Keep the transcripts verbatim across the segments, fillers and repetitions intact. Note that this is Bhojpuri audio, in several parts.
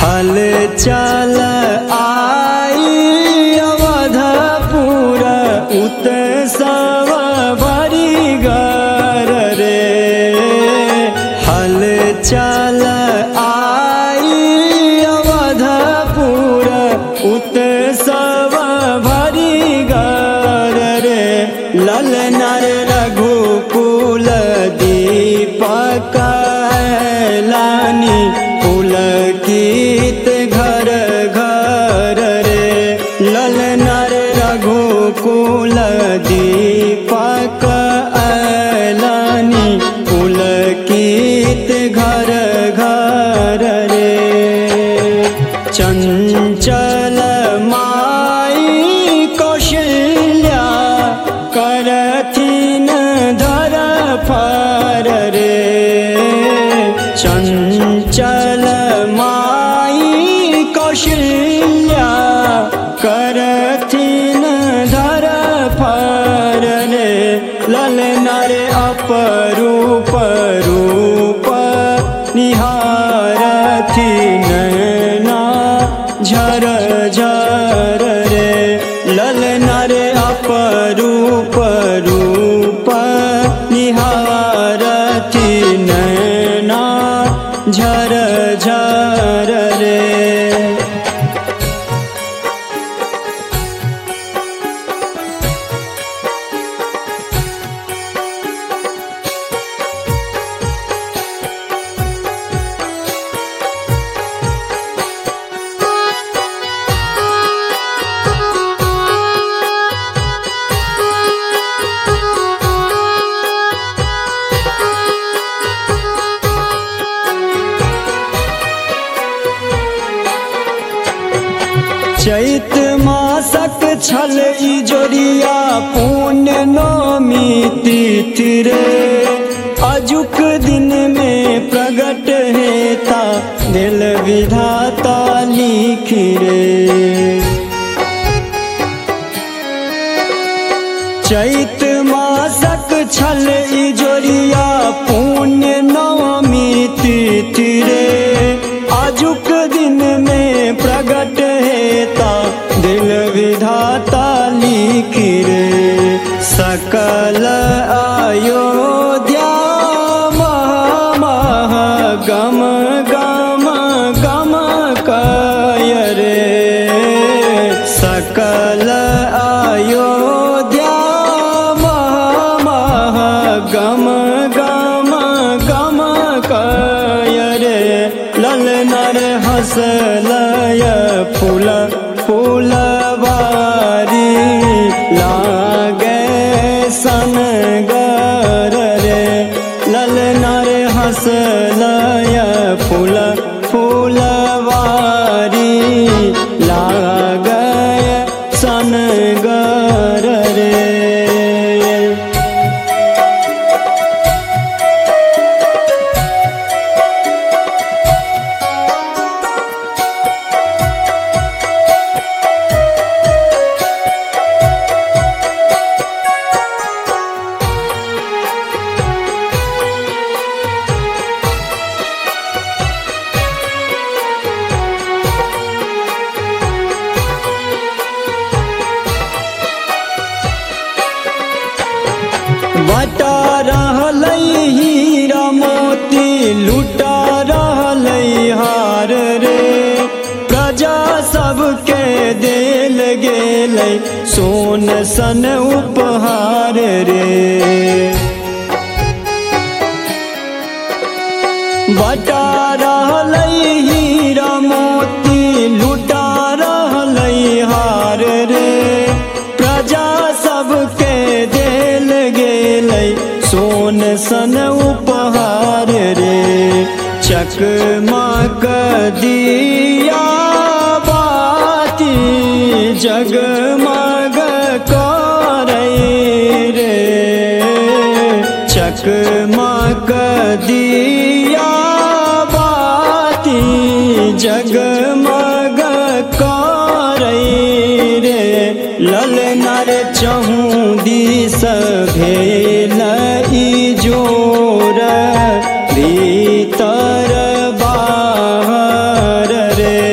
हल चल आई अवधपुर उत्सव भरी घर रे। हल चल आई अवधपुर उत्सव भरी घर रे। ललना रे रघुकुल दीपक लानी पुलकित घर घर रे। ललना रे रघुकुल दीपक लानी पुलकित घर घर रे। चंचल माई कौशल्या करथिन धर फर रे। चंचल माई कौशल्या करथिन धर फर रे। ललना रे अपरूप रूप निहारथि नैना झर झर रे। ललना रे अपरूप रूप निहारथि नैना झर झर रे। चैत मासक छल इजोरिया पुण्य नौमी तिथि रे। अजुक दिन में प्रगट हेता दिल विधाता लिखि रे। चैत मासक छल इजोरिया पुण्य नौमी तिथि रे। आजुक दिन में प्रगट हेता दिल विधाता लिखि रे। सकल अयोध्या मह मह गम गम गम कय रे। सकल अयोध्या मह मह गम गम गम कय रे। ललना रे हंसलय फूल फूलवारी लागे सनगर रे। ललना रे हंसलय फूल फूलवारी लागे सनगर रे। बटा रहलै हीरा मोती लुटा रहलै हार रे। प्रजा सबके देल गेलै सोन सन उपहार रे। बटा रहलै हीरा मोती लुटा रहलै हार रे। प्रजा सबके देल गेलै सोन सन उपहार रे। चकमक दिया बाती जगमग करै रे। चकमक दिया बाती जगमग करै रे। ललना रे चहु दिस भेल इजोर भीतर बाहर रे।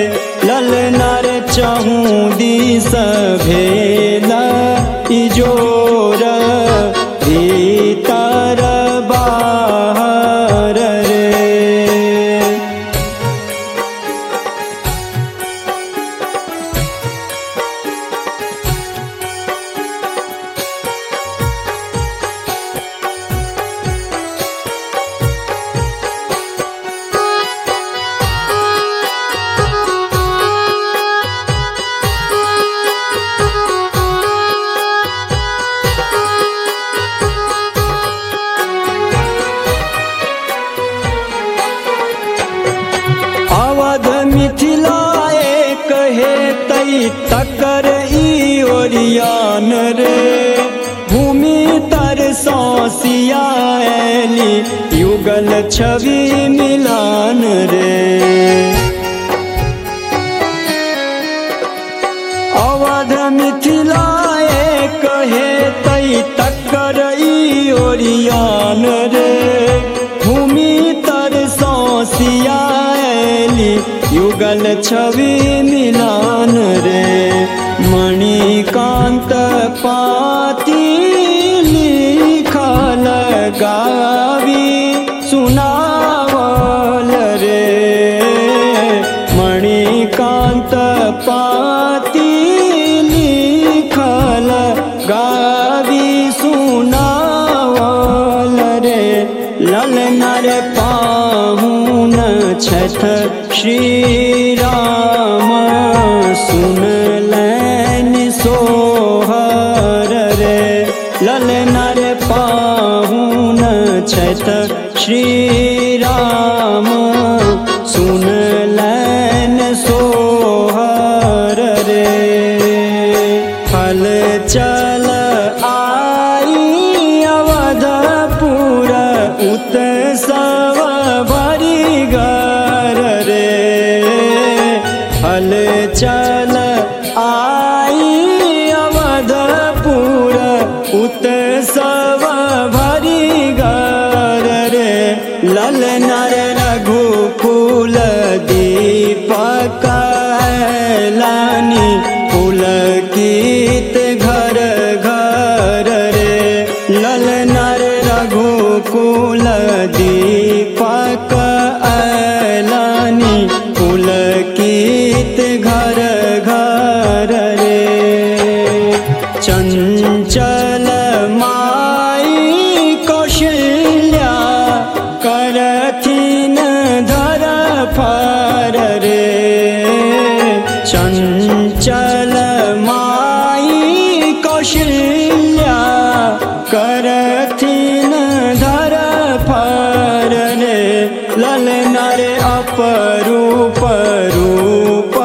मिथिला एक हे तई तकर ई ओरियान रे भूमि तर सौसिया ऐली युगल छवि मिलान रे अवध मिथिला एक हे तई तकर ई ओरियान रे भूमि तर सौसिया ऐली युगल छवि मिलान रे मणिकांत पाती लिखल गावी सुनावल रे मणिकांत पाती लिखल गावी सुनावल रे ललना रे पाहुन छठ श्री राम सुनलैन सोहर रे ललना रे पाहुन छठ श्री राम सुनलैन सोहर रे फल चल आई अवधपुर उत्सव भरी घर रे फल चल आई अवधपुर उत्सव भरी घर रे ललना रे रघुकुल दीपक लानी पुलकित घर घर रे ललना रे रघुकुल दीपक लानी पुलकित घर घर रे चंचल माई कौशल्या करथिन धर फर रे चंचल माई कौशल्या करथिन धर फर रे ललना रे अपरूप रूप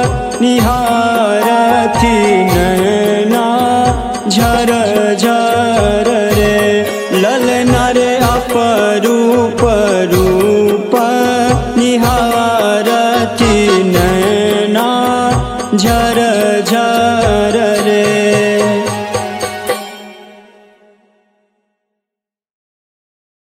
निहारथि नैना झर झर रे ललना रे अपरूप रूप निहारथि नैना झर झर